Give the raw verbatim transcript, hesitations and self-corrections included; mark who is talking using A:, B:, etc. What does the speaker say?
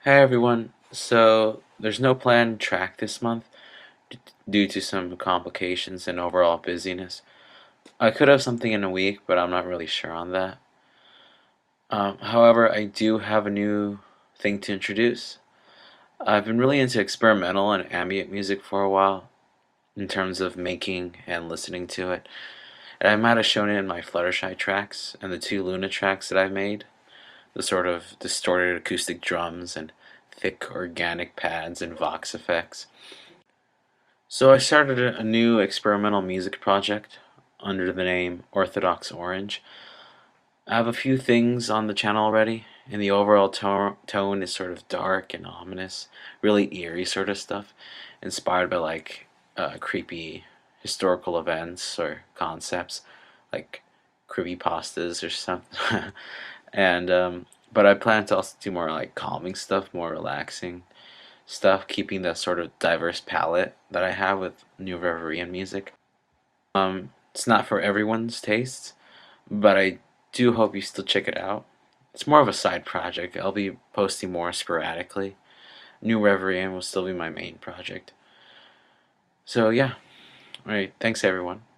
A: Hey everyone. So there's no planned track this month d- due to some complications and overall busyness. I could have something in a week, but I'm not really sure on that. Um, however, I do have a new thing to introduce. I've been really into experimental and ambient music for a while in terms of making and listening to it. And I might have shown it in my Fluttershy tracks and the two Luna tracks that I've made. The sort of distorted acoustic drums and thick organic pads and Vox effects. So I started a a new experimental music project under the name Orthodox Orange. I have a few things on the channel already, and the overall to- tone is sort of dark and ominous, really eerie sort of stuff, inspired by like uh, creepy historical events or concepts, like creepypastas or something. and um, but I plan to also do more like calming stuff, more relaxing stuff, keeping the sort of diverse palette that I have with New Reverian music. Um, it's not for everyone's tastes, but I do hope you still check it out. It's more of a side project. I'll be posting more sporadically. New Reverian will still be my main project. So yeah, alright, thanks everyone.